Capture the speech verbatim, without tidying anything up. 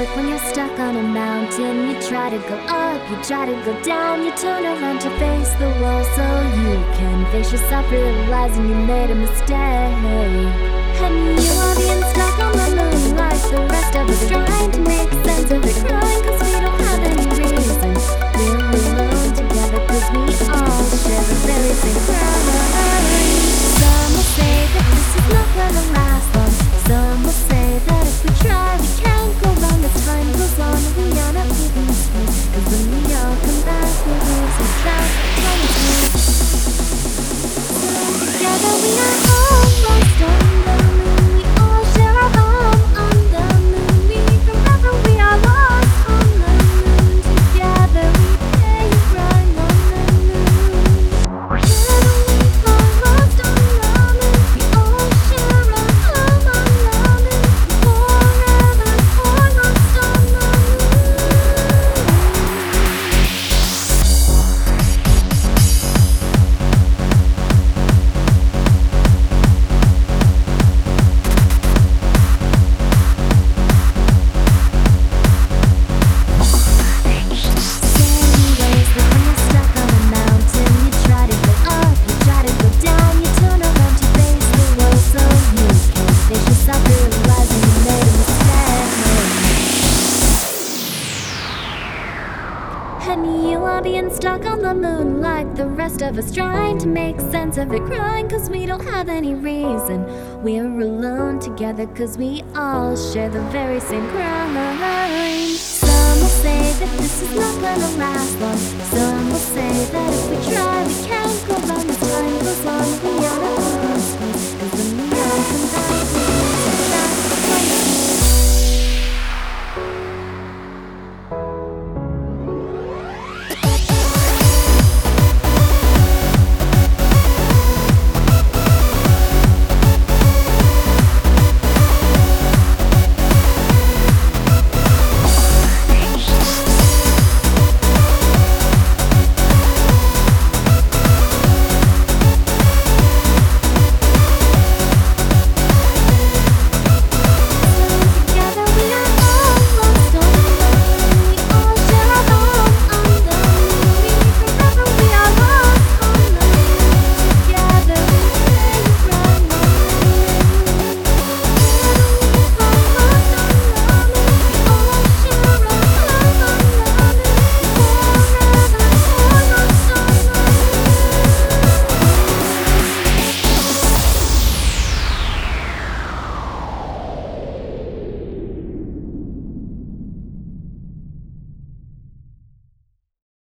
like when you're stuck on a mountain. You try to go up, you try to go down. You turn around to face the wall so you can face yourself, realizing you made a mistake. And you are being stuck on the moon like the rest of us, trying to make sense of it, crying cause we don't have any reason. We're alone together cause we all share the very same crime. Some will say that this is not gonna last long. Some will say that if we try we can't go wrong. As time goes on we are not leaving this place, cause when we all come back we'll lose and drown. Time is moving. Together we are almost on the moon. We all share our home on the moon. We remember we are lost on the moon. Together we play and run on the moon. Together we are lost on the moon. We all share our home on the moon. Forever are lost on the moon. And you are being stuck on the moon like the rest of us, trying to make sense of it, crying cause we don't have any reason. We're alone together cause we all share the very same crime. Some will say that this is not gonna last long. Some will say that if we try we can't go wrong. As time goes on we are